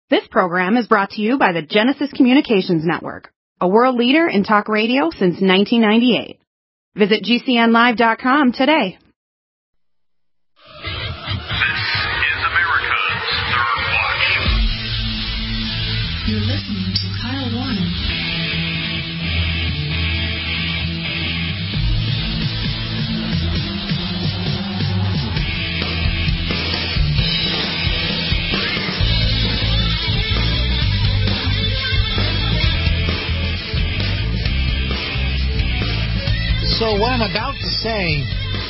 This program is brought to you by the Genesis Communications Network, a world leader in talk radio since 1998. Visit GCNlive.com today. This is America's Third Watch. You're listening to Kyle Warren. So what I'm about to say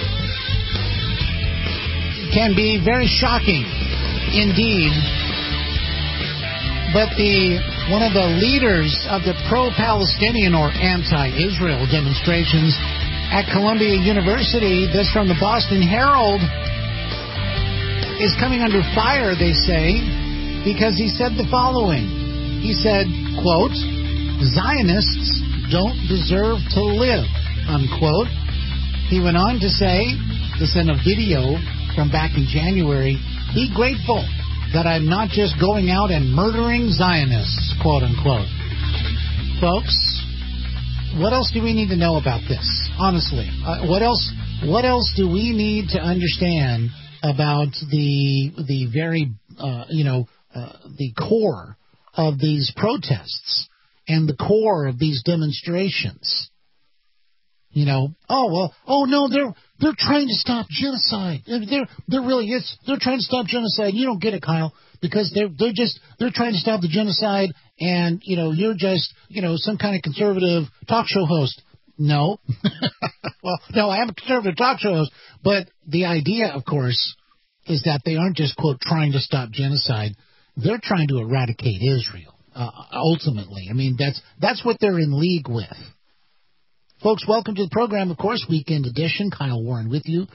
can be very shocking indeed, but one of the leaders of the pro-Palestinian or anti-Israel demonstrations at Columbia University, this from the Boston Herald, is coming under fire, they say, because he said the following. He said, quote, "Zionists don't deserve to live," unquote. He went on to say, this in a video from back in January, "Be grateful that I'm not just going out and murdering Zionists," quote unquote. Folks, what else do we need to know about this? Honestly, what else do we need to understand about the very the core of these protests and the core of these demonstrations? They're trying to stop genocide. They're trying to stop genocide. You don't get it, Kyle, because they're trying to stop the genocide, and you're just some kind of conservative talk show host. No, well, no, I am a conservative talk show host, but the idea, of course, is that they aren't just quote trying to stop genocide. They're trying to eradicate Israel. Ultimately, I mean that's what they're in league with. Folks, welcome to the program, of course, Weekend Edition. Kyle Warren with you,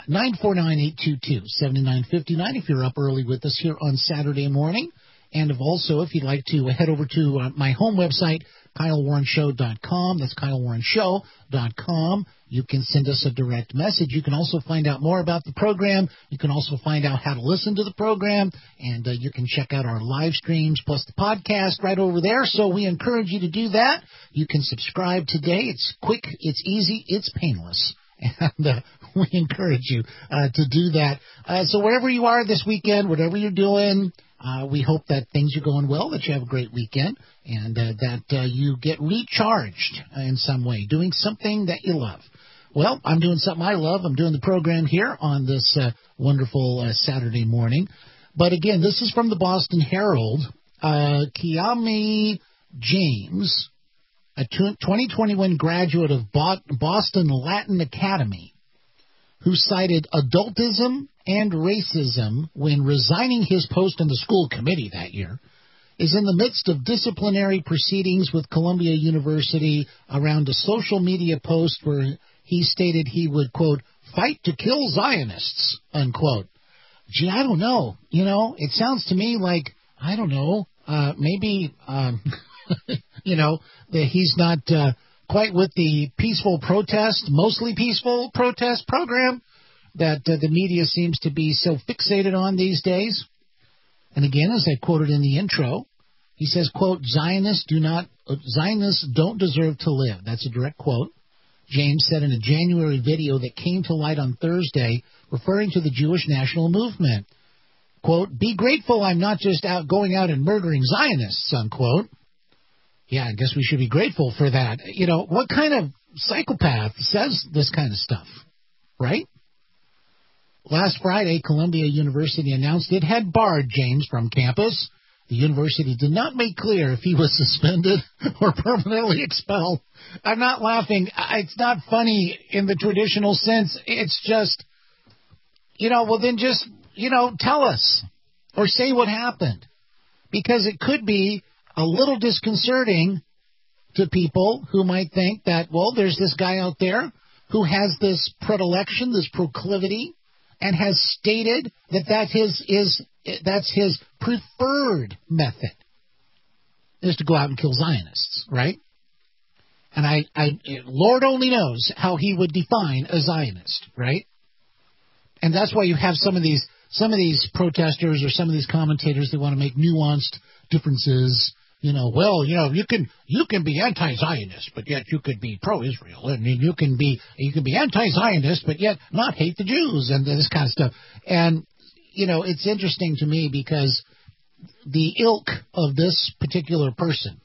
949-822-7959 if you're up early with us here on Saturday morning. And if you'd like to head over to my home website, KyleWarrenShow.com. That's KyleWarrenShow.com. You can send us a direct message. You can also find out more about the program. You can also find out how to listen to the program. And you can check out our live streams plus the podcast right over there. So we encourage you to do that. You can subscribe today. It's quick, it's easy, it's painless. And we encourage you to do that. So wherever you are this weekend, whatever you're doing, we hope that things are going well, that you have a great weekend, and that you get recharged in some way, doing something that you love. Well, I'm doing something I love. I'm doing the program here on this wonderful Saturday morning. But again, this is from the Boston Herald. Kiami James, a 2021 graduate of Boston Latin Academy, who cited adultism and racism when resigning his post on the school committee that year, is in the midst of disciplinary proceedings with Columbia University around a social media post where he stated he would, quote, "fight to kill Zionists," unquote. Gee, I don't know. It sounds to me like, I don't know, maybe, that he's not quite with the mostly peaceful protest program that the media seems to be so fixated on these days. And again, as I quoted in the intro, he says, quote, Zionists don't deserve to live. That's a direct quote. James said in a January video that came to light on Thursday, referring to the Jewish national movement, quote, "Be grateful I'm not just going out and murdering Zionists," unquote. Yeah, I guess we should be grateful for that. What kind of psychopath says this kind of stuff, right? Last Friday, Columbia University announced it had barred James from campus. The university did not make clear if he was suspended or permanently expelled. I'm not laughing. It's not funny in the traditional sense. It's just, then just, tell us or say what happened. Because it could be a little disconcerting to people who might think that, well, there's this guy out there who has this predilection, this proclivity, and has stated that that's his preferred method, is to go out and kill Zionists, right? And Lord only knows how he would define a Zionist, right? And that's why you have some of these some of these protesters or some of these commentators, they want to make nuanced differences. You can be anti-Zionist, but yet you could be pro-Israel. I mean, you can be anti-Zionist, but yet not hate the Jews and this kind of stuff. And, it's interesting to me because the ilk of this particular person,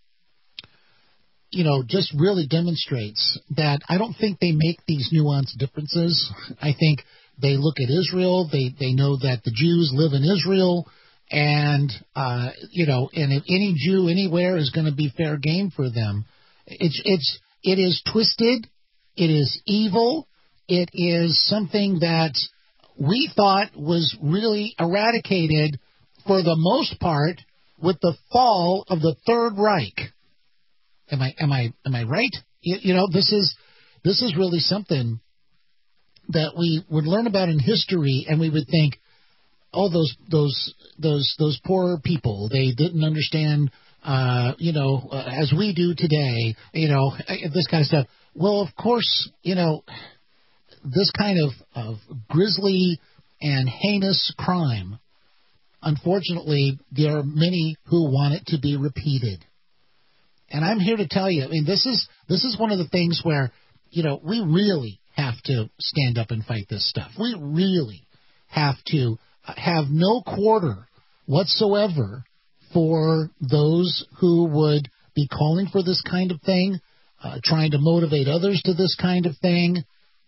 just really demonstrates that I don't think they make these nuanced differences. I think they look at Israel. They know that the Jews live in Israel. And, and if any Jew anywhere is going to be fair game for them, it is twisted. It is evil. It is something that we thought was really eradicated for the most part with the fall of the Third Reich. Am I right? This is really something that we would learn about in history, and we would think, oh, those poor people, they didn't understand, as we do today, this kind of stuff. Well, of course, this kind of grisly and heinous crime, unfortunately, there are many who want it to be repeated. And I'm here to tell you, I mean, this is one of the things where, we really have to stand up and fight this stuff. We really have to have no quarter whatsoever for those who would be calling for this kind of thing, trying to motivate others to this kind of thing.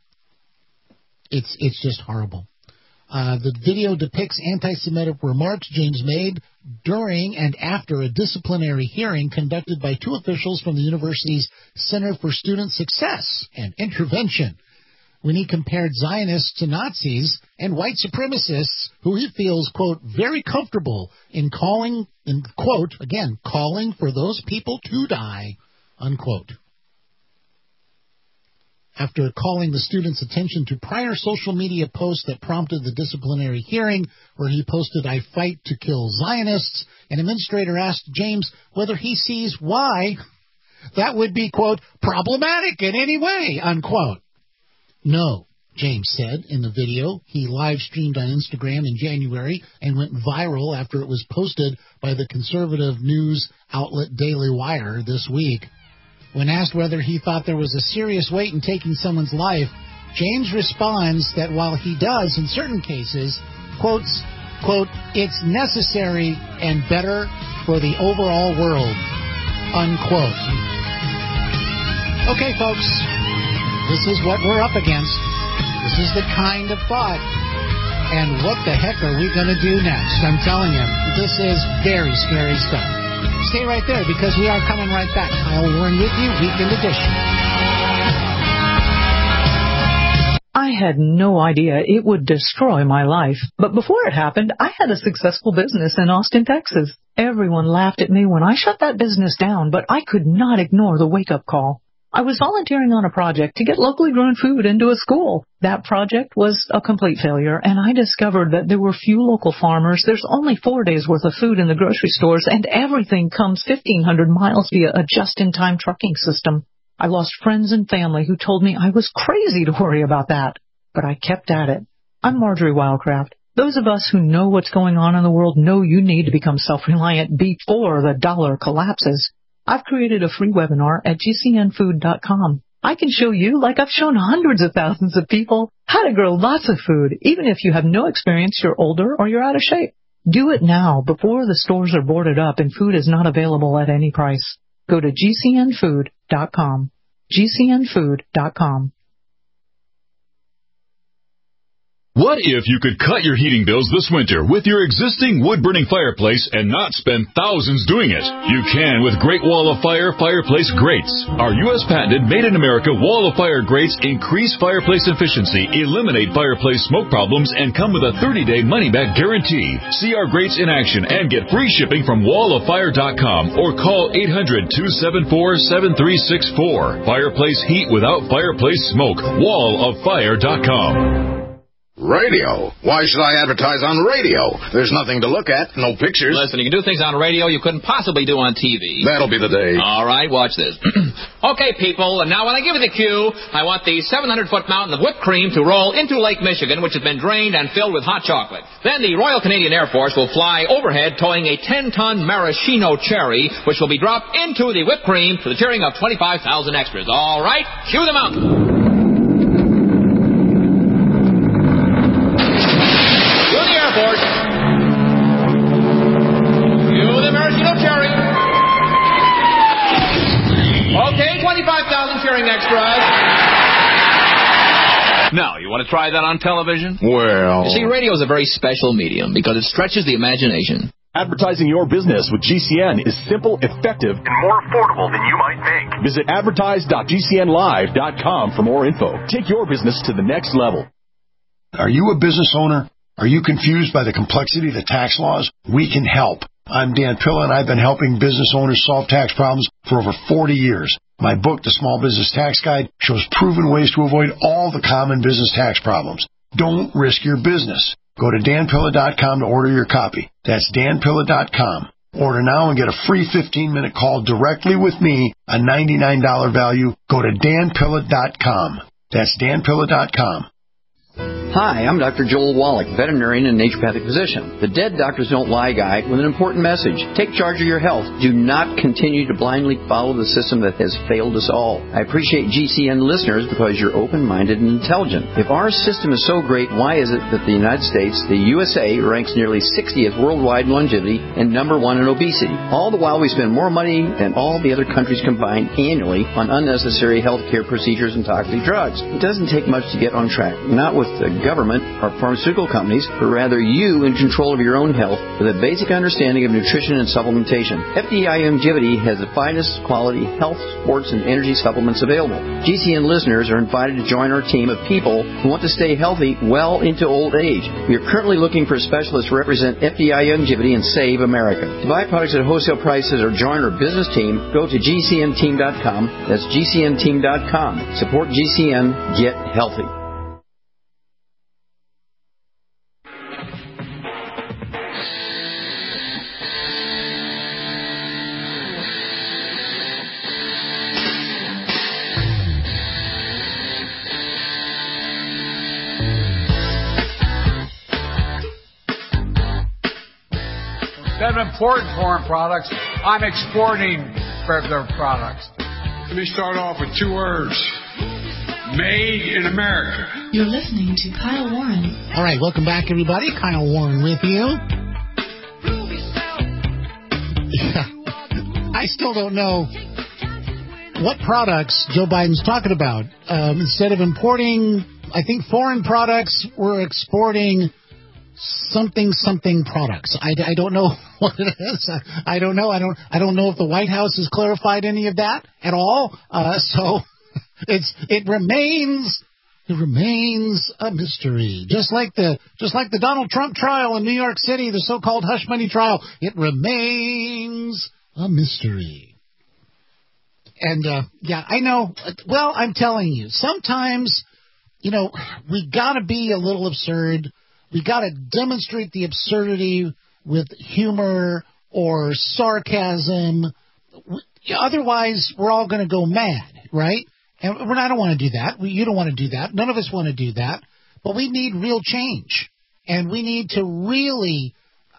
It's just horrible. The video depicts anti-Semitic remarks James made during and after a disciplinary hearing conducted by two officials from the university's Center for Student Success and Intervention, when he compared Zionists to Nazis and white supremacists who he feels, quote, very comfortable in calling, in quote, again, calling for those people to die, unquote. After calling the students' attention to prior social media posts that prompted the disciplinary hearing, where he posted, "I fight to kill Zionists," an administrator asked James whether he sees why that would be, quote, problematic in any way, unquote. No, James said in the video he live-streamed on Instagram in January and went viral after it was posted by the conservative news outlet Daily Wire this week. When asked whether he thought there was a serious weight in taking someone's life, James responds that while he does in certain cases, quotes, quote, it's necessary and better for the overall world, unquote. Okay, folks, this is what we're up against. This is the kind of thought. And what the heck are we going to do next? I'm telling you, this is very scary stuff. Stay right there because we are coming right back. Kyle Warren with you, Weekend Edition. I had no idea it would destroy my life. But before it happened, I had a successful business in Austin, Texas. Everyone laughed at me when I shut that business down, but I could not ignore the wake-up call. I was volunteering on a project to get locally grown food into a school. That project was a complete failure, and I discovered that there were few local farmers. There's only 4 days' worth of food in the grocery stores, and everything comes 1,500 miles via a just-in-time trucking system. I lost friends and family who told me I was crazy to worry about that, but I kept at it. I'm Marjorie Wildcraft. Those of us who know what's going on in the world know you need to become self-reliant before the dollar collapses. I've created a free webinar at gcnfood.com. I can show you, like I've shown hundreds of thousands of people, how to grow lots of food, even if you have no experience, you're older, or you're out of shape. Do it now before the stores are boarded up and food is not available at any price. Go to gcnfood.com. gcnfood.com. What if you could cut your heating bills this winter with your existing wood-burning fireplace and not spend thousands doing it? You can with Great Wall of Fire Fireplace Grates. Our U.S. patented made-in-America Wall of Fire grates increase fireplace efficiency, eliminate fireplace smoke problems, and come with a 30-day money-back guarantee. See our grates in action and get free shipping from walloffire.com or call 800-274-7364. Fireplace heat without fireplace smoke. walloffire.com. Radio? Why should I advertise on radio? There's nothing to look at, no pictures. Listen, you can do things on radio you couldn't possibly do on TV. That'll be the day. All right, watch this. Okay, people, and now when I give you the cue, I want the 700-foot mountain of whipped cream to roll into Lake Michigan, which has been drained and filled with hot chocolate. Then the Royal Canadian Air Force will fly overhead towing a 10-ton maraschino cherry, which will be dropped into the whipped cream to the cheering of 25,000 extras. All right, cue the mountain. Okay, 25,000 cheering extras. Now, you want to try that on television? Well... You see, radio is a very special medium because it stretches the imagination. Advertising your business with GCN is simple, effective, And more affordable than you might think. Visit advertise.gcnlive.com for more info. Take your business to the next level. Are you a business owner? Are you confused by the complexity of the tax laws? We can help. I'm Dan Pilla, and I've been helping business owners solve tax problems for over 40 years. My book, The Small Business Tax Guide, shows proven ways to avoid all the common business tax problems. Don't risk your business. Go to danpilla.com to order your copy. That's danpilla.com. Order now and get a free 15-minute call directly with me, a $99 value. Go to danpilla.com. That's danpilla.com. Hi, I'm Dr. Joel Wallach, veterinarian and naturopathic physician. The Dead Doctors Don't Lie guide with an important message. Take charge of your health. Do not continue to blindly follow the system that has failed us all. I appreciate GCN listeners because you're open-minded and intelligent. If our system is so great, why is it that the United States, the USA, ranks nearly 60th worldwide in longevity and number 1 in obesity? All the while we spend more money than all the other countries combined annually on unnecessary health care procedures and toxic drugs. It doesn't take much to get on track. Not with the government or pharmaceutical companies, but rather you in control of your own health with a basic understanding of nutrition and supplementation. FDI Longevity has the finest quality health, sports, and energy supplements available. GCN listeners are invited to join our team of people who want to stay healthy well into old age. We are currently looking for specialists to represent FDI Longevity and Save America. To buy products at wholesale prices or join our business team, go to GCNteam.com. That's GCNteam.com. Support GCN. Get healthy. Instead of importing foreign products, I'm exporting their products. Let me start off with 2 words. Made in America. You're listening to Kyle Warren. All right, welcome back, everybody. Kyle Warren with you. I still don't know what products Joe Biden's talking about. Instead of importing, I think, foreign products, we're exporting something products. I don't know what it is. I don't know. I don't know if the White House has clarified any of that at all. So it remains a mystery. Just like the Donald Trump trial in New York City, the so-called hush money trial, it remains a mystery. And yeah, I know. Well, I'm telling you, sometimes, we got to be a little absurd. We got to demonstrate the absurdity with humor or sarcasm. Otherwise, we're all going to go mad, right? And I don't want to do that. You don't want to do that. None of us want to do that. But we need real change, and we need to really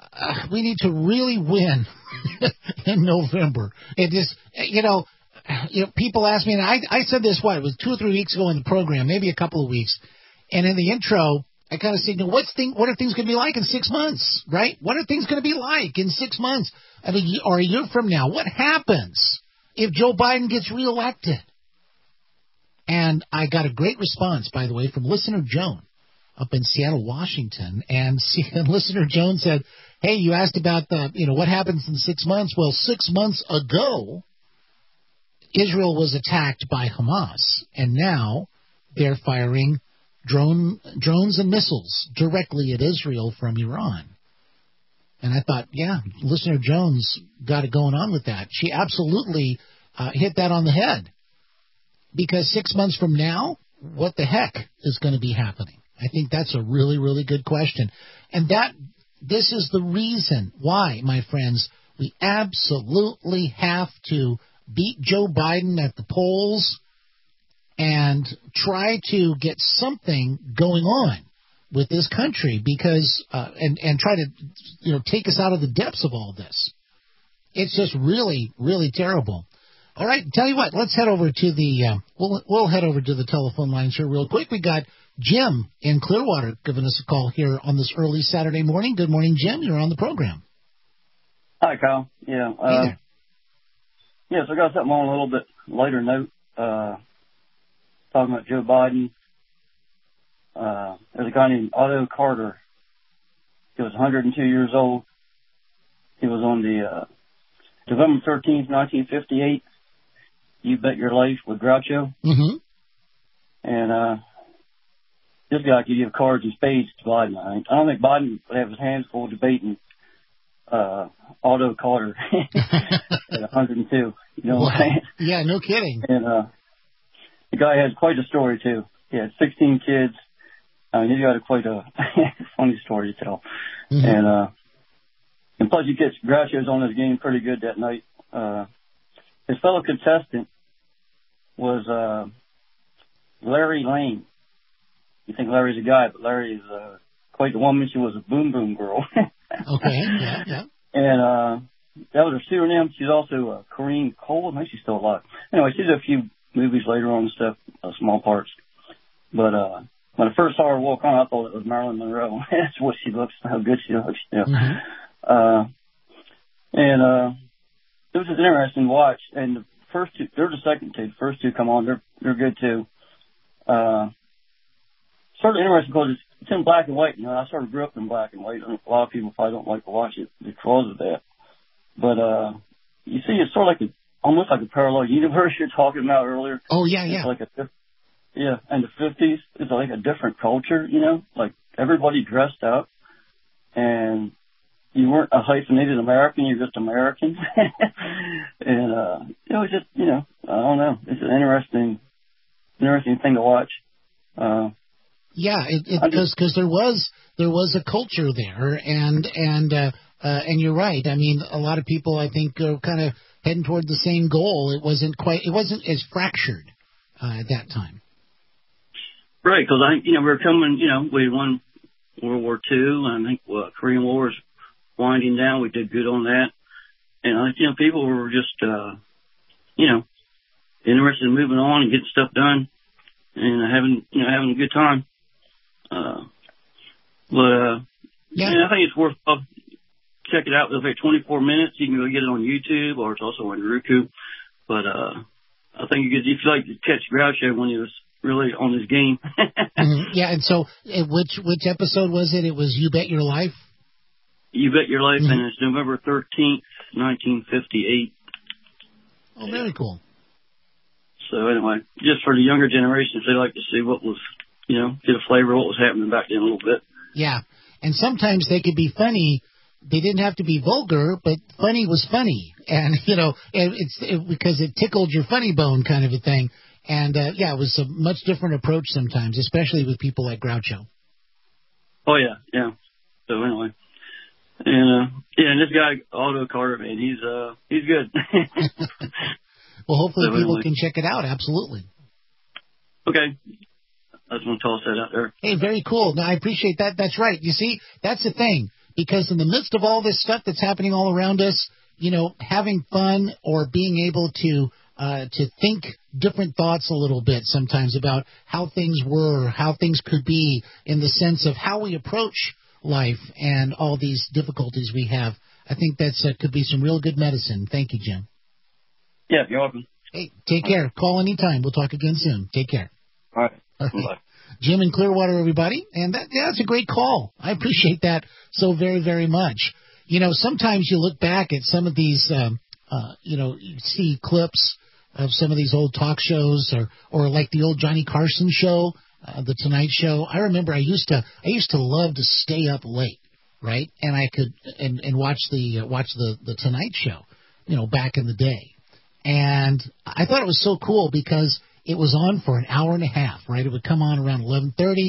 win in November. It just, people ask me, and I said this, it was 2 or 3 weeks ago in the program, maybe a couple of weeks, and in the intro, I kind of said, what are things going to be like in 6 months, right? What are things going to be like in 6 months? Or a year from now? What happens if Joe Biden gets reelected? And I got a great response, by the way, from listener Joan up in Seattle, Washington. And listener Joan said, hey, you asked about what happens in 6 months. Well, 6 months ago, Israel was attacked by Hamas, and now they're firing drones and missiles directly at Israel from Iran. And I thought, yeah, listener Jones got it going on with that. She absolutely hit that on the head. Because 6 months from now, what the heck is going to be happening? I think that's a really, really good question. And this is the reason why, my friends, we absolutely have to beat Joe Biden at the polls and try to get something going on with this country because and try to take us out of the depths of all this. It's just really, really terrible. All right, tell you what, let's head over to the we'll head over to the telephone lines here real quick. We got Jim in Clearwater giving us a call here on this early Saturday morning. Good morning, Jim. You're on the program. Hi, Kyle. Yeah. Hey there. Yeah, so I got something on a little bit later note. Talking about Joe Biden. There's a guy named Otto Carter. He was 102 years old. He was on the November 13th, 1958. You Bet Your Life with Groucho. Mm-hmm. And this guy could give cards and spades to Biden, I think. I don't think Biden would have his hands full debating Otto Carter at 102. You know what I'm saying? Yeah, no kidding. And the guy has quite a story, too. He had 16 kids. I mean, he's got quite a funny story to tell. Mm-hmm. And plus, he gets Groucho's on his game pretty good that night. His fellow contestant was Larry Lane. You think Larry's a guy, but Larry is quite the woman. She was a boom boom girl. Okay, yeah. And that was her pseudonym. She's also Corrine Cole. I think she's still alive. Anyway, she did a few movies later on and stuff, small parts. But when I first saw her walk on, I thought it was Marilyn Monroe. That's what she looks, how good she looks. You know. Mm-hmm. And it was just interesting to watch. And the first two, they're the second two. The first two come on, they're good too. Sort of interesting because it's in black and white. You know, I sort of grew up in black and white. A lot of people probably don't like to watch it because of that. But you see, it's sort of like almost like a parallel universe you're talking about earlier. Oh yeah. It's like in the 50s, it's like a different culture. You know, like everybody dressed up, and you weren't a hyphenated American. You're just American. And it was just, I don't know. It's an interesting thing to watch. Yeah, because there was a culture there, and you're right. I mean, a lot of people I think are kind of heading toward the same goal. It wasn't as fractured at that time. Right, because I think we were coming. We won World War II, and I think Korean War was winding down. We did good on that, and I think people were just interested in moving on and getting stuff done and having a good time. I think it's worth check it out. It'll take 24 minutes. You can go get it on YouTube, or it's also on Roku. But I think if you like to catch Groucho when he was really on his game. Mm-hmm. Yeah, and so which episode was it? It was You Bet Your Life? You Bet Your Life, mm-hmm. And it's November 13th, 1958. Oh, very cool. So anyway, just for the younger generations, they like to see what was, get a flavor of what was happening back then a little bit. Yeah, and sometimes they could be funny. They didn't have to be vulgar, but funny was funny. And, because it tickled your funny bone kind of a thing. And, it was a much different approach sometimes, especially with people like Groucho. Oh, yeah. So anyway. And, and this guy, Otto Carter, man, he's good. Well, hopefully people can check it out. Absolutely. Okay. I just want to toss that out there. Hey, very cool. No, I appreciate that. That's right. You see, that's the thing. Because in the midst of all this stuff that's happening all around us, having fun or being able to think different thoughts a little bit sometimes about how things were, how things could be in the sense of how we approach life and all these difficulties we have. I think that's could be some real good medicine. Thank you, Jim. Yeah, you're welcome. Hey, take care. Call anytime. We'll talk again soon. Take care. All right. Bye. Jim in Clearwater, everybody. And that's a great call. I appreciate that so very, very much. Sometimes you look back at some of these, you see clips of some of these old talk shows or like the old Johnny Carson show, the Tonight Show. I remember I used to love to stay up late, right? And I could and watch the Tonight Show, back in the day. And I thought it was so cool because it was on for an hour and a half, right? It would come on around 11:30,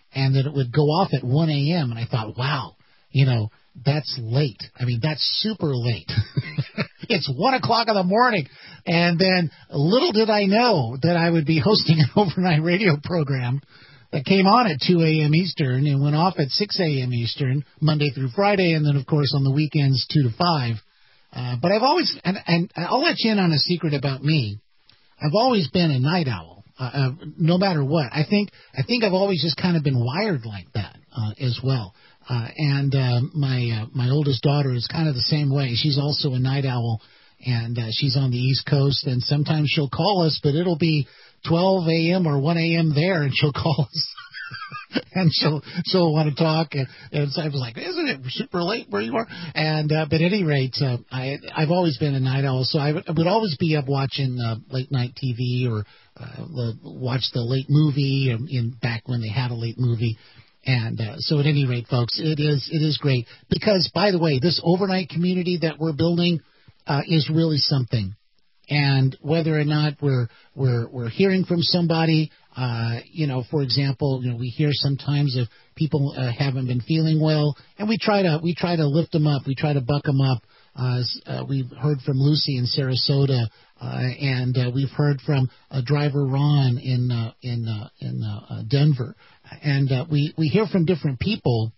and that it would go off at 1 a.m. And I thought, wow, that's late. I mean, that's super late. It's 1 o'clock in the morning. And then little did I know that I would be hosting an overnight radio program that came on at 2 a.m. Eastern and went off at 6 a.m. Eastern, Monday through Friday, and then, of course, on the weekends, 2 to 5. But I've always, and I'll let you in on a secret about me. I've always been a night owl, no matter what. I think I've always just kind of been wired like that as well. And my oldest daughter is kind of the same way. She's also a night owl, and she's on the East Coast, and sometimes she'll call us, but it'll be 12 a.m. or 1 a.m. there, and she'll call us. And she'll want to talk, and so I was like, "Isn't it super late where you are?" And but at any rate, I've always been a night owl, so I would always be up watching late night TV or watch the late movie back when they had a late movie. And so at any rate, folks, it is great because, by the way, this overnight community that we're building is really something. And whether or not we're hearing from somebody, for example, we hear sometimes if people haven't been feeling well, and we try to lift them up, we try to buck them up. We've heard from Lucy in Sarasota, and we've heard from driver Ron in Denver, and we hear from different people.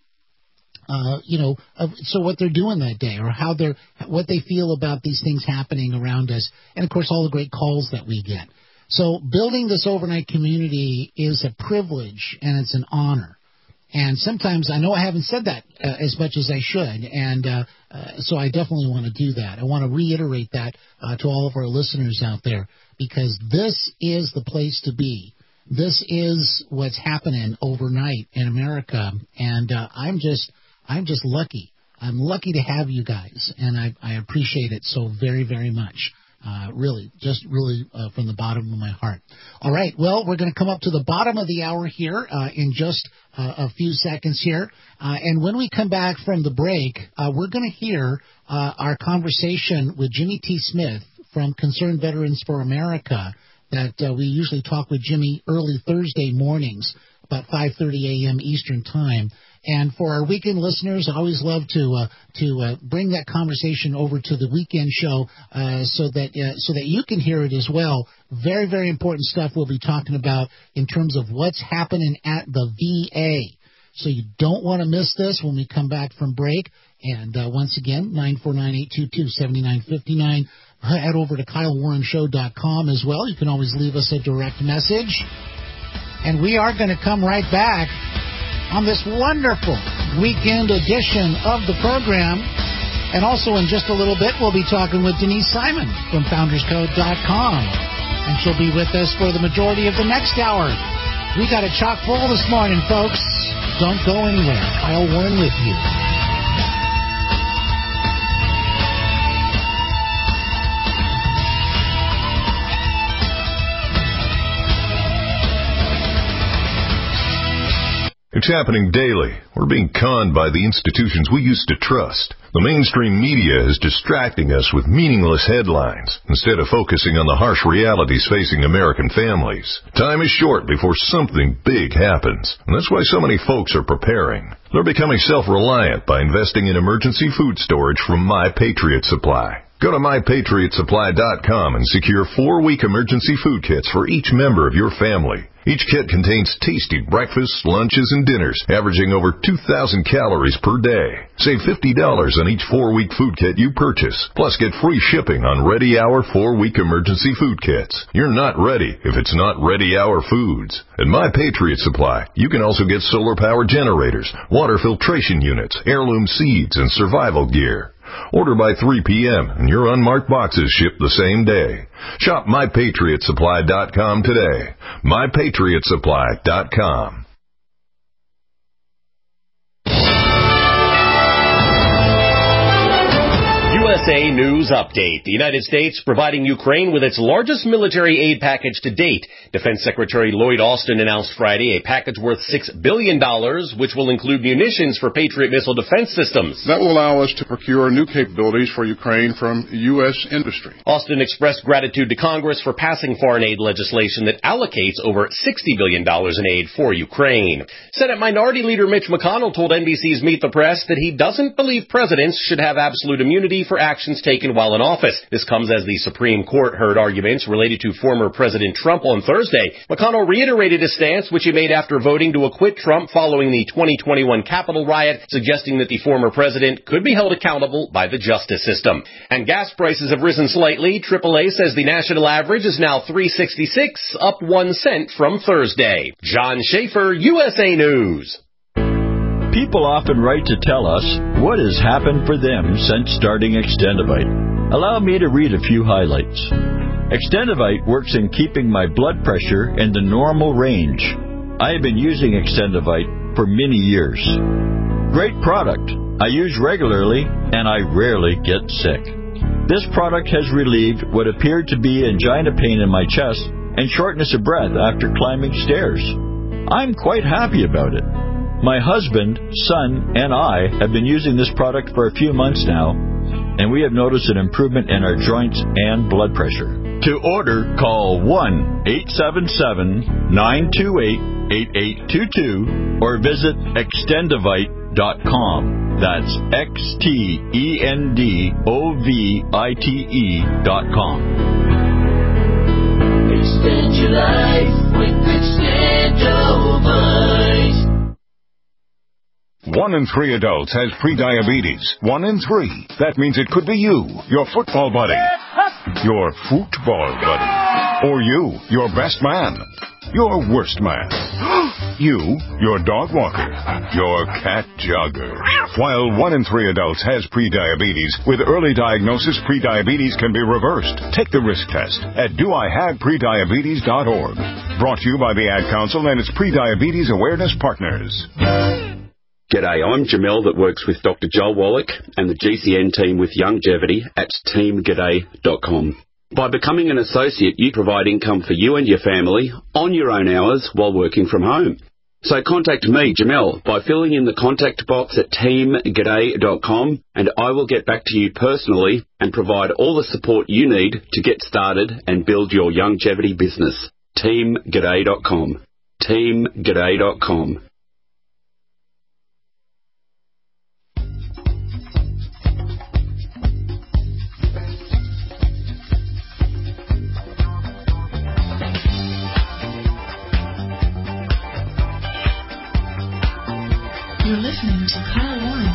So what they're doing that day, or what they feel about these things happening around us, and of course all the great calls that we get. So building this overnight community is a privilege and it's an honor. And sometimes I know I haven't said that as much as I should, and so I definitely want to do that. I want to reiterate that to all of our listeners out there, because this is the place to be. This is what's happening overnight in America, and I'm just lucky. I'm lucky to have you guys, and I appreciate it so very, very much. Really from the bottom of my heart. All right, well, we're going to come up to the bottom of the hour here in just a few seconds here. And when we come back from the break, we're going to hear our conversation with Jimmy T. Smith from Concerned Veterans for America that we usually talk with Jimmy early Thursday mornings, about 5:30 a.m. Eastern Time. And for our weekend listeners, I always love to bring that conversation over to the weekend show so that you can hear it as well. Very, very important stuff we'll be talking about in terms of what's happening at the VA. So you don't want to miss this when we come back from break. And once again, 949-822-7959. Head over to KyleWarrenShow.com as well. You can always leave us a direct message. And we are going to come right back on this wonderful weekend edition of the program. And also in just a little bit, we'll be talking with Denise Simon from FoundersCode.com. And she'll be with us for the majority of the next hour. We got it chock full this morning, folks. Don't go anywhere. Kyle Warren with you. It's happening daily. We're being conned by the institutions we used to trust. The mainstream media is distracting us with meaningless headlines instead of focusing on the harsh realities facing American families. Time is short before something big happens, and that's why so many folks are preparing. They're becoming self-reliant by investing in emergency food storage from My Patriot Supply. Go to MyPatriotSupply.com and secure 4-week emergency food kits for each member of your family. Each kit contains tasty breakfasts, lunches, and dinners, averaging over 2,000 calories per day. Save $50 on each 4-week food kit you purchase. Plus, get free shipping on Ready Hour 4-week emergency food kits. You're not ready if it's not Ready Hour foods. At My Patriot Supply, you can also get solar power generators, water filtration units, heirloom seeds, and survival gear. Order by 3 p.m. and your unmarked boxes ship the same day. Shop MyPatriotSupply.com today. MyPatriotSupply.com. USA News Update. The United States providing Ukraine with its largest military aid package to date. Defense Secretary Lloyd Austin announced Friday a package worth $6 billion, which will include munitions for Patriot missile defense systems. That will allow us to procure new capabilities for Ukraine from U.S. industry. Austin expressed gratitude to Congress for passing foreign aid legislation that allocates over $60 billion in aid for Ukraine. Senate Minority Leader Mitch McConnell told NBC's Meet the Press that he doesn't believe presidents should have absolute immunity for actions taken while in office. This comes as the Supreme Court heard arguments related to former President Trump on Thursday. McConnell reiterated his stance, which he made after voting to acquit Trump following the 2021 Capitol riot, suggesting that the former president could be held accountable by the justice system. And gas prices have risen slightly. AAA says the national average is now $3.66, up 1 cent from Thursday. John Schaefer, USA News. People often write to tell us what has happened for them since starting Extendivite. Allow me to read a few highlights. Extendivite works in keeping my blood pressure in the normal range. I have been using Extendivite for many years. Great product. I use regularly and I rarely get sick. This product has relieved what appeared to be angina pain in my chest and shortness of breath after climbing stairs. I'm quite happy about it. My husband, son, and I have been using this product for a few months now, and we have noticed an improvement in our joints and blood pressure. To order, call 1-877-928-8822 or visit Extendivite.com. That's Extendovite.com. Extend your life with Extendovite. 1 in 3 adults has prediabetes. 1 in 3. That means it could be you, your football buddy, your football buddy, or you, your best man, your worst man, you, your dog walker, your cat jogger. While 1 in 3 adults has prediabetes, with early diagnosis, prediabetes can be reversed. Take the risk test at doihaveprediabetes.org. Brought to you by the Ad Council and its Prediabetes Awareness Partners. G'day, I'm Jamel that works with Dr. Joel Wallach and the GCN team with Longevity at teamg'day.com. By becoming an associate, you provide income for you and your family on your own hours while working from home. So contact me, Jamel, by filling in the contact box at teamg'day.com and I will get back to you personally and provide all the support you need to get started and build your longevity business. teamg'day.com. teamg'day.com. You're listening to Kyle Warren.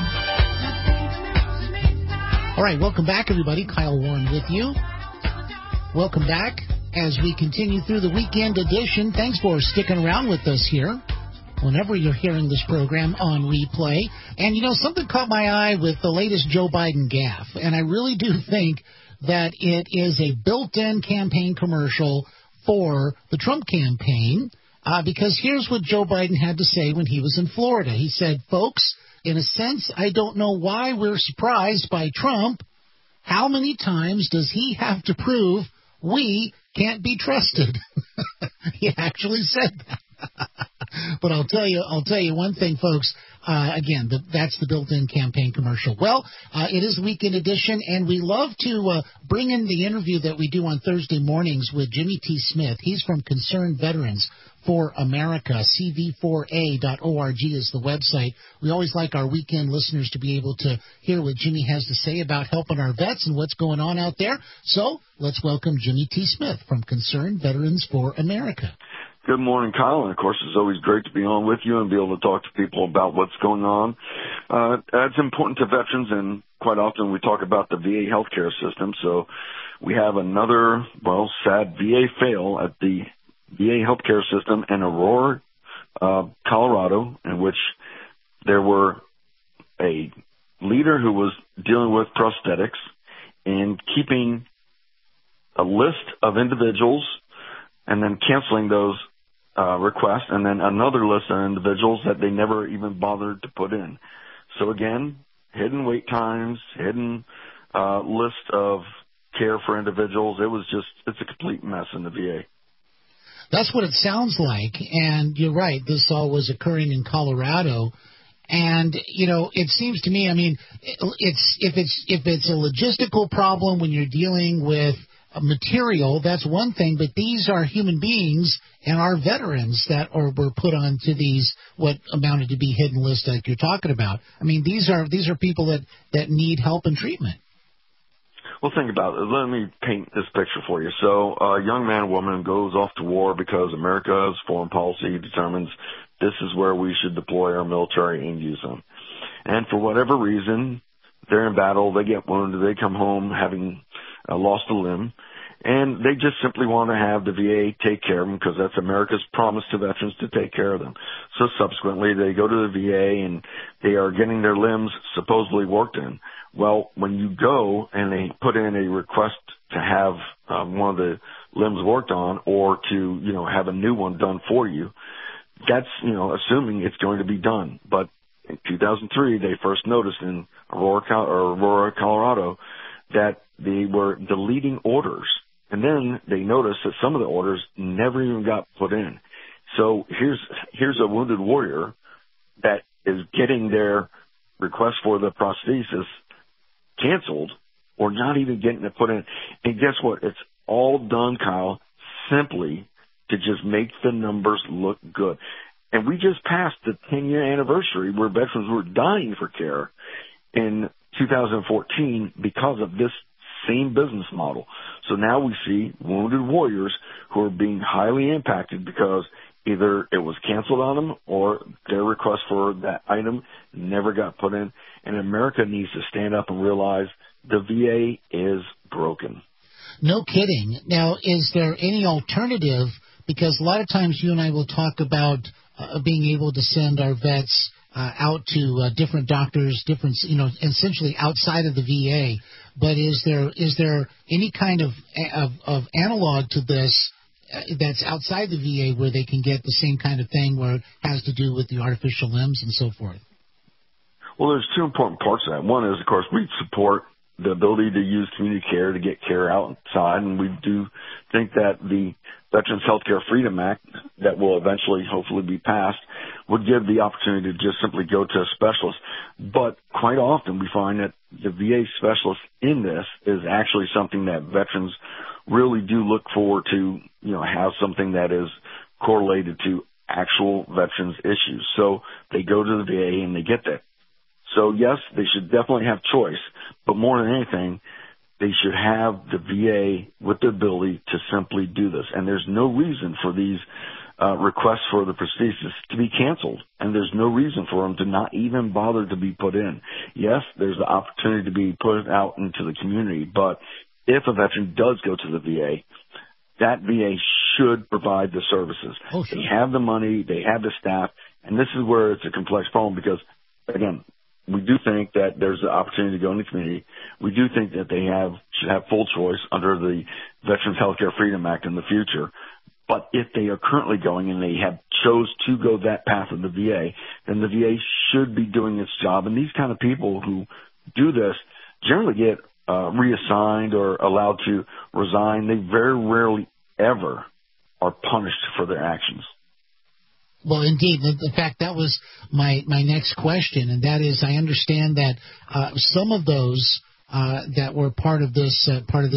All right, welcome back, everybody. Kyle Warren with you. Welcome back as we continue through the weekend edition. Thanks for sticking around with us here whenever you're hearing this program on replay. And, you know, something caught my eye with the latest Joe Biden gaffe, and I really do think that it is a built-in campaign commercial for the Trump campaign. Because here's what Joe Biden had to say when he was in Florida. He said, folks, in a sense, I don't know why we're surprised by Trump. How many times does he have to prove we can't be trusted? He actually said that. But I'll tell you one thing, folks. Again, that's the built-in campaign commercial. Well, it is Weekend Edition, and we love to bring in the interview that we do on Thursday mornings with Jimmy T. Smith. He's from Concerned Veterans for America. CV4A.org is the website. We always like our weekend listeners to be able to hear what Jimmy has to say about helping our vets and what's going on out there. So let's welcome Jimmy T. Smith from Concerned Veterans for America. Good morning, Kyle. And, of course, it's always great to be on with you and be able to talk to people about what's going on. It's important to veterans, and quite often we talk about the VA healthcare system. So we have another, sad VA fail at the VA healthcare system in Aurora, Colorado, in which there were a leader who was dealing with prosthetics and keeping a list of individuals and then canceling those requests, and then another list of individuals that they never even bothered to put in. So again, hidden wait times, hidden list of care for individuals. It's a complete mess in the VA. That's what it sounds like, and you're right. This all was occurring in Colorado, and it seems to me. I mean, if it's a logistical problem when you're dealing with material, that's one thing. But these are human beings and our veterans that were put onto these what amounted to be hidden lists like you're talking about. I mean, these are people that need help and treatment. Well, think about it. Let me paint this picture for you. So a young man or woman goes off to war because America's foreign policy determines this is where we should deploy our military and use them. And for whatever reason, they're in battle, they get wounded, they come home having lost a limb, and they just simply want to have the VA take care of them because that's America's promise to veterans to take care of them. So subsequently, they go to the VA and they are getting their limbs supposedly worked in. Well, when you go and they put in a request to have one of the limbs worked on or to, have a new one done for you, that's, assuming it's going to be done. But in 2003, they first noticed in Aurora, Colorado, that they were deleting orders. And then they noticed that some of the orders never even got put in. So here's a wounded warrior that is getting their request for the prosthesis canceled or not even getting it put in. And guess what? It's all done, Kyle, simply to just make the numbers look good. And we just passed the 10-year anniversary where veterans were dying for care in 2014 because of this same business model. So now we see wounded warriors who are being highly impacted because either it was canceled on them or their request for that item never got put in. And America needs to stand up and realize the VA is broken. No kidding. Now, is there any alternative? Because a lot of times you and I will talk about being able to send our vets out to different doctors, essentially outside of the VA. But is there any kind of analog to this that's outside the VA where they can get the same kind of thing where it has to do with the artificial limbs and so forth? Well, there's two important parts of that. One is, of course, we support the ability to use community care to get care outside, and we do think that the Veterans Healthcare Freedom Act that will eventually hopefully be passed would give the opportunity to just simply go to a specialist. But quite often we find that the VA specialist in this is actually something that veterans really do look forward to, have something that is correlated to actual veterans issues. So they go to the VA and they get that. So yes, they should definitely have choice, but more than anything, they should have the VA with the ability to simply do this. And there's no reason for these requests for the prosthesis to be canceled, and there's no reason for them to not even bother to be put in. Yes, there's the opportunity to be put out into the community, but if a veteran does go to the VA, that VA should provide the services. Oh, sure. They have the money, they have the staff, and this is where it's a complex problem because, again, we do think that there's the opportunity to go in the community. We do think that they should have full choice under the Veterans Healthcare Freedom Act in the future. But if they are currently going and they have chose to go that path of the VA, then the VA should be doing its job. And these kind of people who do this generally get reassigned or allowed to resign. They very rarely ever are punished for their actions. Well, indeed. In fact, that was my next question, and that is, I understand that some of those that were part of this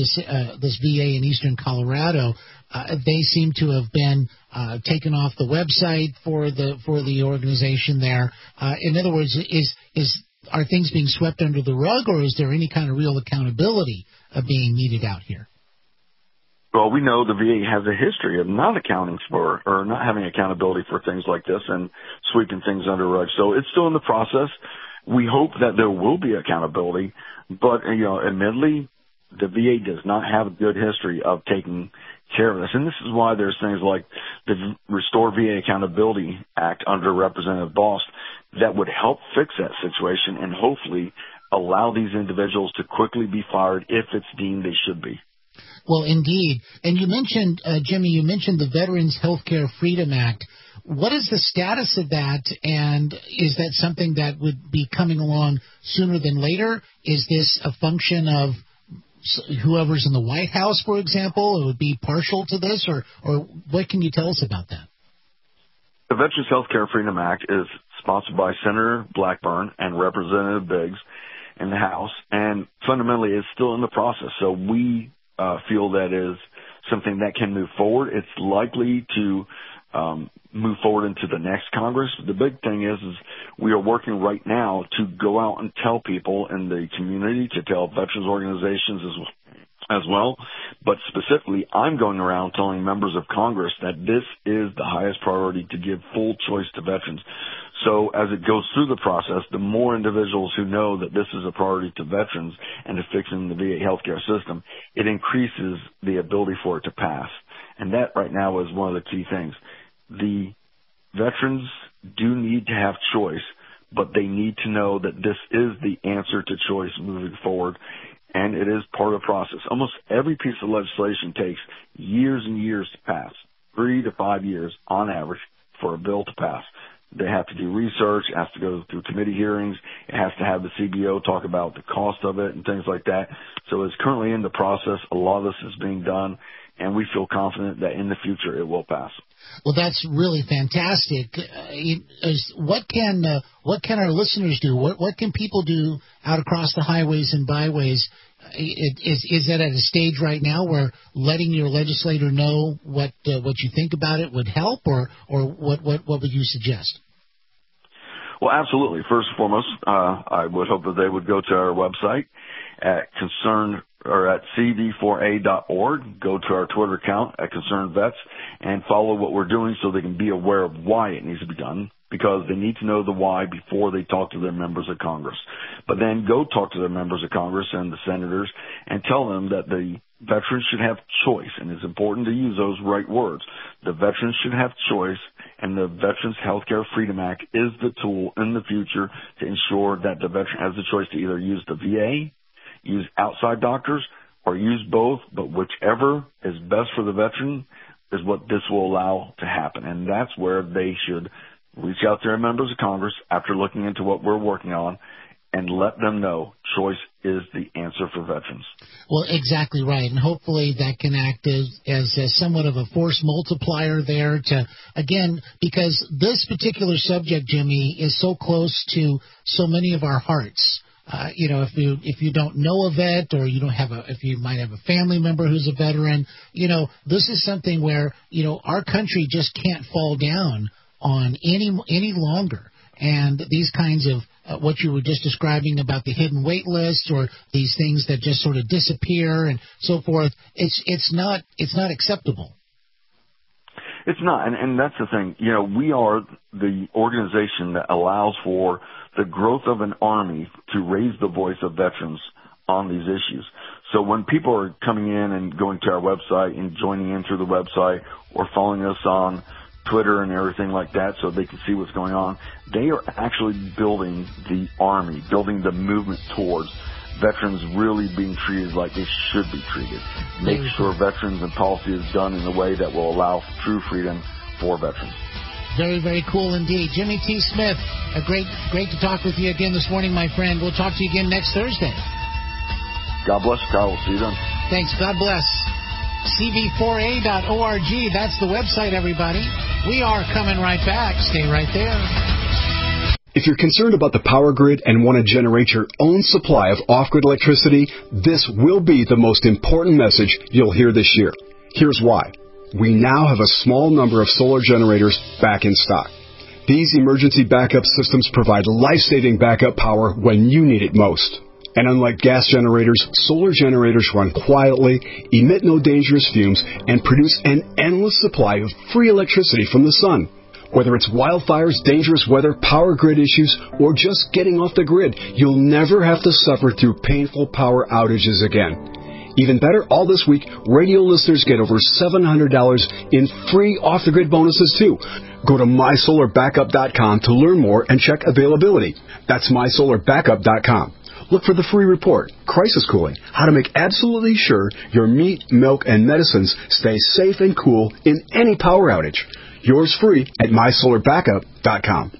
VA in eastern Colorado, they seem to have been taken off the website for the organization there. In other words, are things being swept under the rug, or is there any kind of real accountability being needed out here? Well, we know the VA has a history of not accounting for or not having accountability for things like this and sweeping things under the rug. So it's still in the process. We hope that there will be accountability, but, admittedly, the VA does not have a good history of taking care of this. And this is why there's things like the Restore VA Accountability Act under Representative Bost that would help fix that situation and hopefully allow these individuals to quickly be fired if it's deemed they should be. Well, indeed. And you mentioned, Jimmy, the Veterans Healthcare Freedom Act. What is the status of that, and is that something that would be coming along sooner than later? Is this a function of whoever's in the White House, for example, would be partial to this, or what can you tell us about that? The Veterans Healthcare Freedom Act is sponsored by Senator Blackburn and Representative Biggs in the House, and fundamentally is still in the process. So we feel that is something that can move forward. It's likely to move forward into the next Congress. The big thing is we are working right now to go out and tell people in the community, to tell veterans organizations as well. But specifically, I'm going around telling members of Congress that this is the highest priority to give full choice to veterans. So as it goes through the process, the more individuals who know that this is a priority to veterans and to fixing the VA healthcare system, it increases the ability for it to pass. And that right now is one of the key things. The veterans do need to have choice, but they need to know that this is the answer to choice moving forward, and it is part of the process. Almost every piece of legislation takes years and years to pass, 3 to 5 years on average for a bill to pass. They have to do research, it has to go through committee hearings, it has to have the CBO talk about the cost of it and things like that. So it's currently in the process. A lot of this is being done, and we feel confident that in the future it will pass. Well, that's really fantastic. What can our listeners do? What can people do out across the highways and byways? Is that at a stage right now where letting your legislator know what you think about it would help, or what would you suggest? Well, absolutely. First and foremost, I would hope that they would go to our website at cv4a.org, go to our Twitter account at Concerned Vets, and follow what we're doing so they can be aware of why it needs to be done, because they need to know the why before they talk to their members of Congress. But then go talk to their members of Congress and the senators and tell them that the veterans should have choice, and it's important to use those right words. The veterans should have choice, and the Veterans Healthcare Freedom Act is the tool in the future to ensure that the veteran has the choice to either use the VA, use outside doctors, or use both, but whichever is best for the veteran is what this will allow to happen. And that's where they should reach out to their members of Congress after looking into what we're working on and let them know choice is the answer for veterans. Well, exactly right. And hopefully that can act as somewhat of a force multiplier there to, again, because this particular subject, Jimmy, is so close to so many of our hearts. If you don't know a vet, or if you might have a family member who's a veteran, this is something where, our country just can't fall down on any longer. And these kinds of what you were just describing about the hidden wait list, or these things that just sort of disappear and so forth, it's not acceptable. It's not, and that's the thing. We are the organization that allows for the growth of an army to raise the voice of veterans on these issues. So when people are coming in and going to our website and joining in through the website, or following us on Twitter and everything like that so they can see what's going on, they are actually building the army, building the movement towards veterans really being treated like they should be treated. Make sure veterans and policy is done in a way that will allow true freedom for veterans. Very, very cool indeed. Jimmy T. Smith, great to talk with you again this morning, my friend. We'll talk to you again next Thursday. God bless, Kyle. We'll see you then. Thanks. God bless. cv4a.org. That's the website, everybody. We are coming right back. Stay right there. If you're concerned about the power grid and want to generate your own supply of off-grid electricity, this will be the most important message you'll hear this year. Here's why. We now have a small number of solar generators back in stock. These emergency backup systems provide life-saving backup power when you need it most. And unlike gas generators, solar generators run quietly, emit no dangerous fumes, and produce an endless supply of free electricity from the sun. Whether it's wildfires, dangerous weather, power grid issues, or just getting off the grid, you'll never have to suffer through painful power outages again. Even better, all this week, radio listeners get over $700 in free off-the-grid bonuses, too. Go to mysolarbackup.com to learn more and check availability. That's mysolarbackup.com. look for the free report, Crisis Cooling, how to make absolutely sure your meat, milk, and medicines stay safe and cool in any power outage. Yours free at MySolarBackup.com.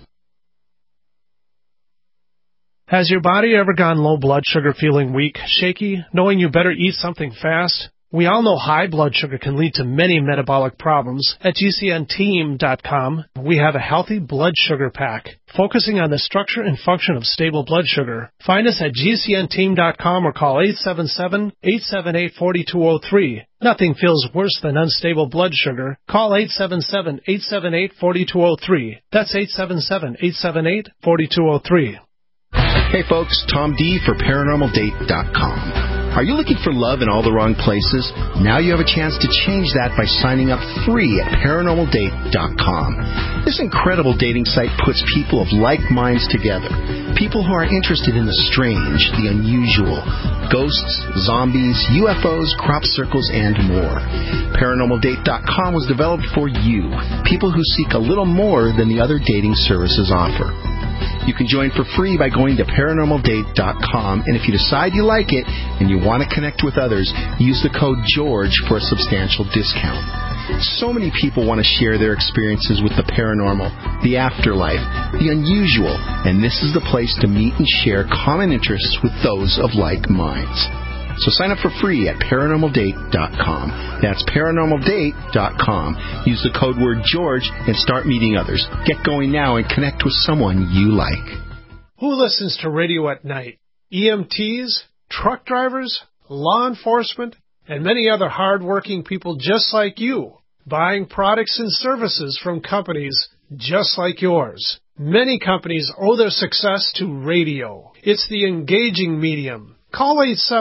Has your body ever gone low blood sugar, feeling weak, shaky, knowing you better eat something fast? We all know high blood sugar can lead to many metabolic problems. At GCNteam.com, we have a healthy blood sugar pack, focusing on the structure and function of stable blood sugar. Find us at GCNteam.com or call 877-878-4203. Nothing feels worse than unstable blood sugar. Call 877-878-4203. That's 877-878-4203. Hey folks, Tom D for ParanormalDate.com. Are you looking for love in all the wrong places? Now you have a chance to change that by signing up free at ParanormalDate.com. This incredible dating site puts people of like minds together. People who are interested in the strange, the unusual, ghosts, zombies, UFOs, crop circles, and more. ParanormalDate.com was developed for you, people who seek a little more than the other dating services offer. You can join for free by going to ParanormalDate.com, and if you decide you like it and you want to connect with others, use the code GEORGE for a substantial discount. So many people want to share their experiences with the paranormal, the afterlife, the unusual, and this is the place to meet and share common interests with those of like minds. So sign up for free at ParanormalDate.com. That's ParanormalDate.com. Use the code word George and start meeting others. Get going now and connect with someone you like. Who listens to radio at night? EMTs, truck drivers, law enforcement, and many other hard-working people just like you, buying products and services from companies just like yours. Many companies owe their success to radio. It's the engaging medium. Call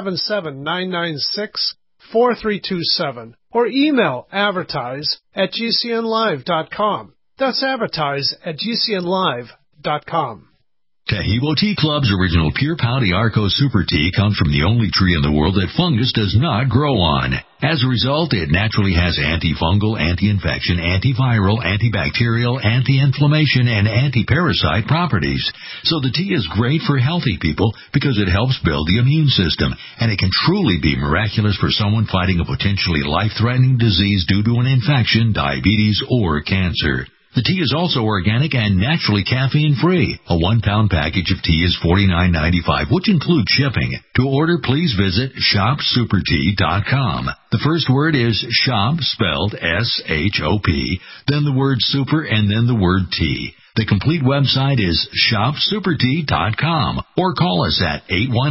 877-996-4327 or email advertise@gcnlive.com. That's advertise@gcnlive.com. Tahibo Tea Club's original Pure Pau d'Arco Super Tea comes from the only tree in the world that fungus does not grow on. As a result, it naturally has antifungal, anti-infection, antiviral, antibacterial, anti-inflammation, and anti-parasite properties. So the tea is great for healthy people because it helps build the immune system, and it can truly be miraculous for someone fighting a potentially life-threatening disease due to an infection, diabetes, or cancer. The tea is also organic and naturally caffeine-free. A 1-pound package of tea is $49.95, which includes shipping. To order, please visit ShopSuperTea.com. The first word is shop, spelled S-H-O-P, then the word super, and then the word tea. The complete website is ShopSuperTea.com, or call us at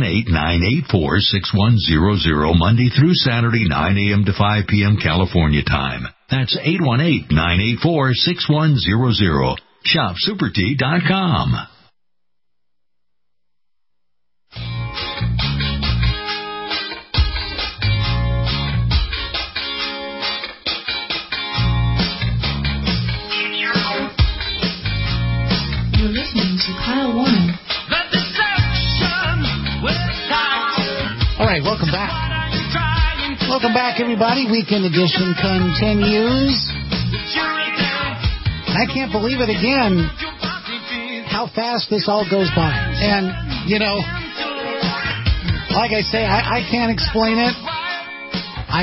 818-984-6100, Monday through Saturday, 9 a.m. to 5 p.m. California time. That's 818-984-6100. ShopSuperTea.com. You're listening to Kyle Warren. All right, welcome back. Welcome back, everybody. Weekend edition continues. I can't believe it again, how fast this all goes by. And, you know, like I say, I can't explain it. I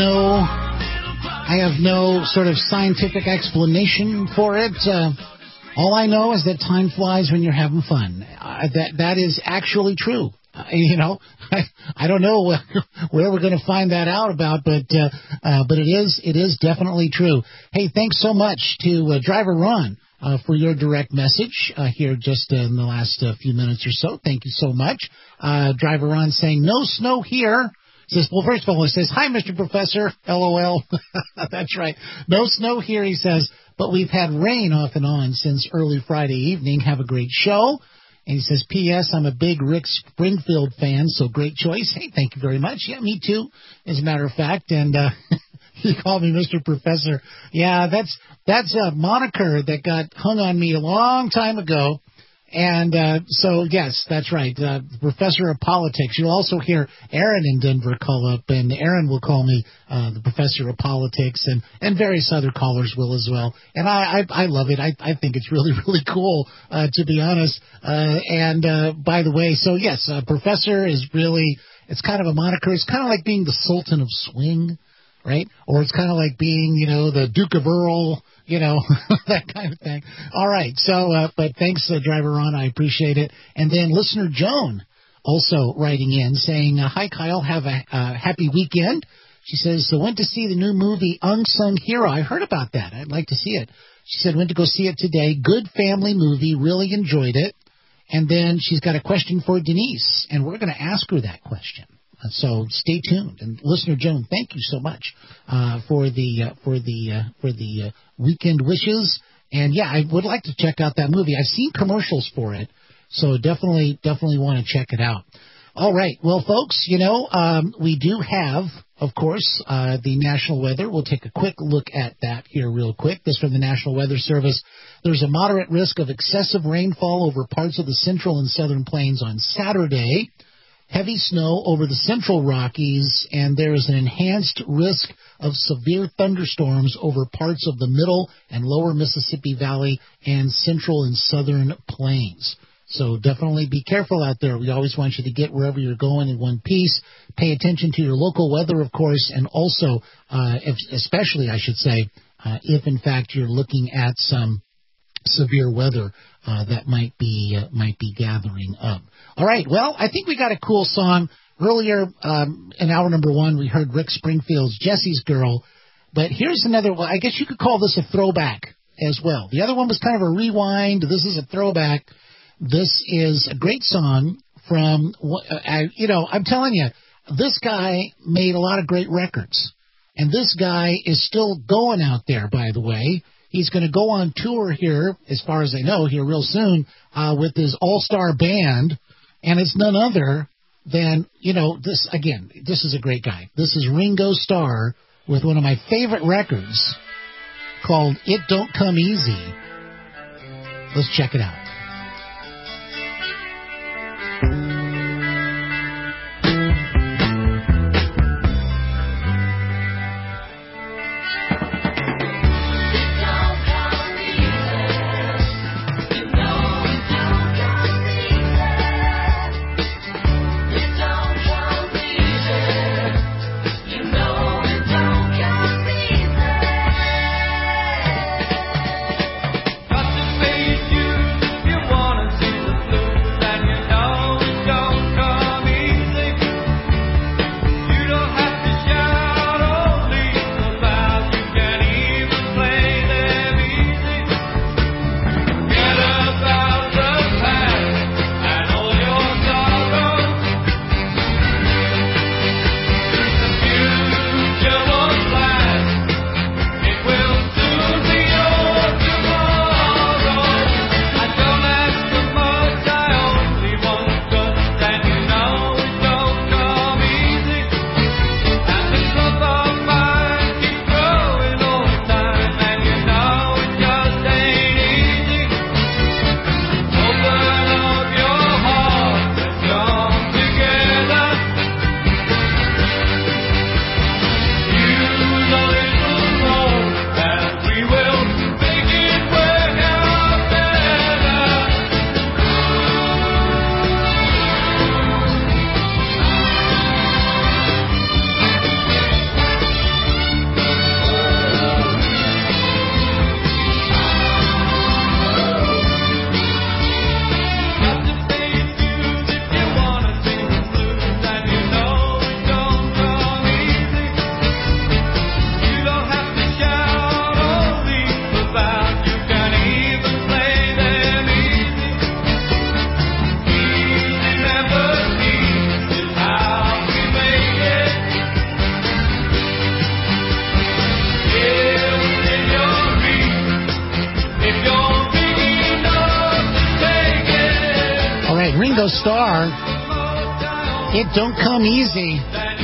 have no sort of scientific explanation for it. All I know is that time flies when you're having fun. That is actually true. You know, I don't know where we're going to find that out about, but it is definitely true. Hey, thanks so much to Driver Ron for your direct message here just in the last few minutes or so. Thank you so much. Driver Ron saying, no snow here. He says, well, first of all, he says, hi, Mr. Professor, LOL. That's right. No snow here, he says, but we've had rain off and on since early Friday evening. Have a great show. And he says, P.S., I'm a big Rick Springfield fan, so great choice. Hey, thank you very much. Yeah, me too, as a matter of fact. And he called me Mr. Professor. Yeah, that's a moniker that got hung on me a long time ago And so, yes, that's right. Professor of Politics. You'll also hear Aaron in Denver call up, and Aaron will call me the Professor of Politics, and various other callers will as well. And I love it. I think it's really, really cool, to be honest. And by the way, so yes, Professor is really, it's kind of a moniker. It's kind of like being the Sultan of Swing, right? Or it's kind of like being, the Duke of Earl, that kind of thing. All right. So, but thanks, Driver Ron. I appreciate it. And then listener Joan also writing in saying, hi, Kyle. Have a happy weekend. She says, went to see the new movie Unsung Hero. I heard about that. I'd like to see it. She said, went to go see it today. Good family movie. Really enjoyed it. And then she's got a question for Denise, and we're going to ask her that question. So stay tuned. And listener Joan, thank you so much for the weekend wishes. And yeah, I would like to check out that movie. I've seen commercials for it, so definitely want to check it out. All right, well, folks, we do have, of course, the national weather. We'll take a quick look at that here real quick. This from the National Weather Service. There's a moderate risk of excessive rainfall over parts of the central and southern plains on Saturday. Heavy snow over the central Rockies, and there is an enhanced risk of severe thunderstorms over parts of the middle and lower Mississippi Valley and central and southern plains. So definitely be careful out there. We always want you to get wherever you're going in one piece. Pay attention to your local weather, of course, and also, especially, I should say, if in fact you're looking at some severe weather that might be gathering up. All right, well, I think we got a cool song. Earlier in hour number one, we heard Rick Springfield's Jesse's Girl, but here's another one. I guess you could call this a throwback as well. The other one was kind of a rewind. This is a throwback. This is a great song from, I'm telling you, this guy made a lot of great records, and this guy is still going out there, by the way. He's going to go on tour here, as far as I know, here real soon, with his all-star band, and it's none other than, this is a great guy. This is Ringo Starr with one of my favorite records called It Don't Come Easy. Let's check it out. Ringo Starr, It Don't Come Easy.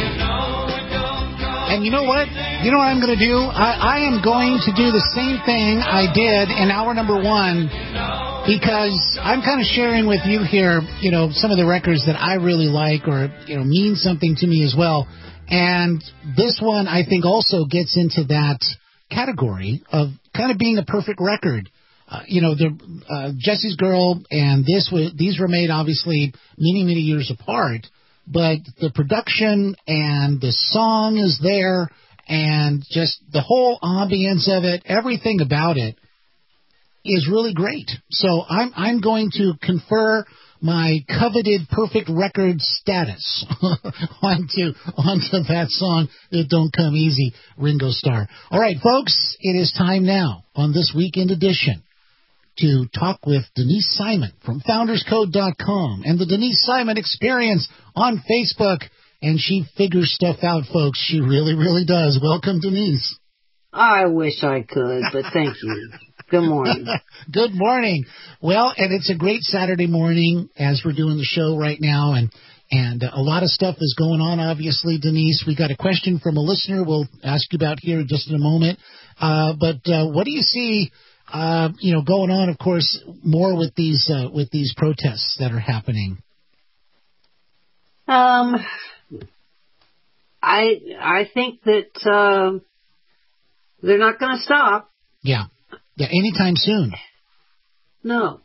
And you know what? You know what I'm going to do? I am going to do the same thing I did in hour number one. because I'm kind of sharing with you here, some of the records that I really like or, mean something to me as well. And this one, I think, also gets into that category of kind of being a perfect record. Jesse's Girl and these were made, obviously, many, many years apart. But the production and the song is there, and just the whole ambience of it, everything about it is really great. So I'm going to confer my coveted perfect record status onto that song, It Don't Come Easy, Ringo Starr. All right, folks, it is time now on this weekend edition to talk with Denise Simon from FoundersCode.com and the Denise Simon Experience on Facebook. And she figures stuff out, folks. She really, really does. Welcome, Denise. I wish I could, but thank you. Good morning. Good morning. Well, and it's a great Saturday morning as we're doing the show right now, and a lot of stuff is going on, obviously, Denise. We got a question from a listener we'll ask you about here just in a moment. But what do you see going on, of course, more with these protests that are happening? I think that they're not going to stop. Yeah, anytime soon. No.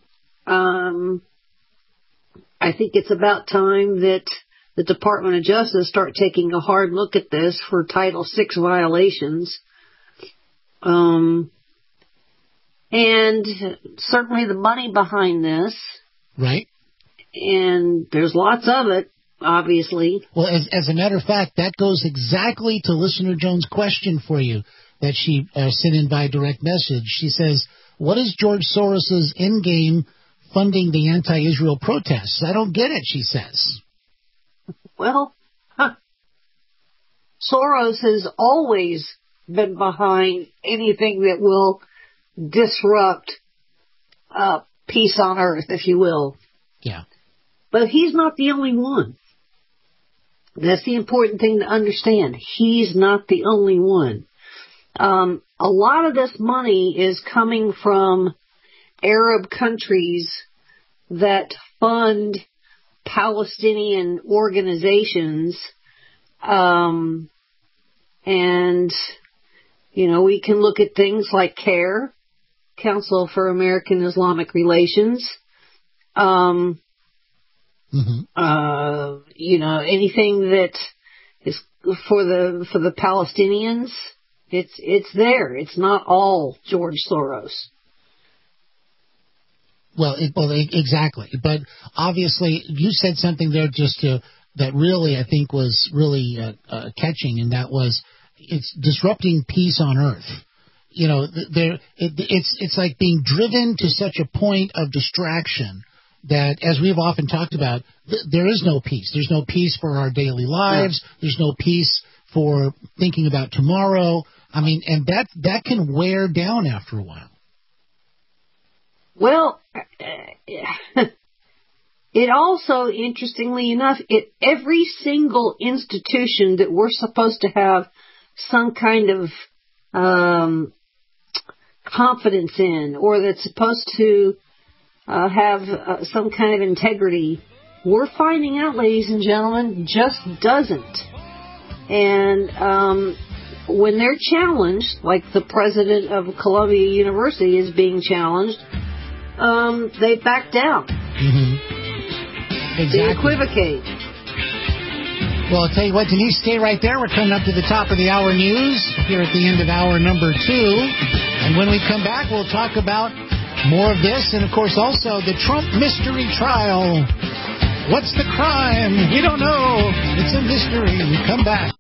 I think it's about time that the Department of Justice start taking a hard look at this for Title VI violations. And certainly the money behind this. Right. And there's lots of it, obviously. Well, as a matter of fact, that goes exactly to Listener Jones' question for you that she sent in by direct message. She says, what is George Soros's endgame funding the anti-Israel protests? I don't get it, she says. Well, Soros has always been behind anything that will disrupt peace on earth, if you will. Yeah. But he's not the only one. That's the important thing to understand. He's not the only one. A lot of this money is coming from Arab countries that fund Palestinian organizations. And, we can look at things like CARE, Council for American Islamic Relations. Anything that is for the Palestinians, it's there. It's not all George Soros. Well, exactly. But obviously, you said something there that really, I think, was really catching, and that was it's disrupting peace on earth. It's like being driven to such a point of distraction that, as we've often talked about, there is no peace. There's no peace for our daily lives. Yeah. There's no peace for thinking about tomorrow. I mean, and that can wear down after a while. Well, it also, interestingly enough, every single institution that we're supposed to have some kind of confidence in, or that's supposed to have some kind of integrity, we're finding out, ladies and gentlemen, just doesn't. And when they're challenged, like the president of Columbia University is being challenged, they back down. Mm-hmm. Exactly. They equivocate. Well, I'll tell you what, Denise, stay right there. We're coming up to the top of the hour news here at the end of hour number 2. And when we come back, we'll talk about more of this and, of course, also the Trump mystery trial. What's the crime? We don't know. It's a mystery. We come back.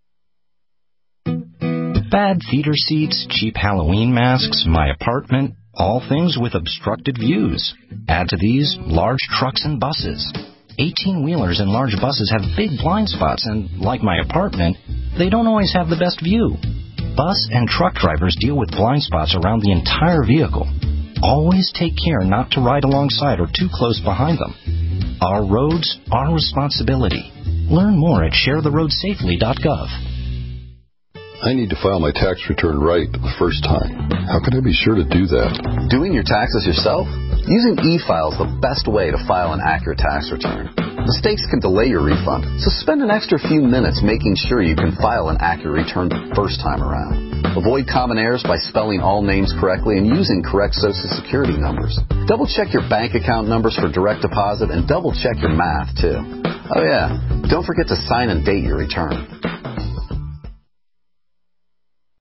Bad theater seats, cheap Halloween masks, my apartment, all things with obstructed views. Add to these large trucks and buses. 18-wheelers and large buses have big blind spots, and like my apartment, they don't always have the best view. Bus and truck drivers deal with blind spots around the entire vehicle. Always take care not to ride alongside or too close behind them. Our roads, our responsibility. Learn more at sharetheroadsafely.gov. I need to file my tax return right the first time. How can I be sure to do that? Doing your taxes yourself? Using e-file is the best way to file an accurate tax return. Mistakes can delay your refund, so spend an extra few minutes making sure you can file an accurate return the first time around. Avoid common errors by spelling all names correctly and using correct Social Security numbers. Double-check your bank account numbers for direct deposit and double-check your math, too. Oh, yeah, don't forget to sign and date your return.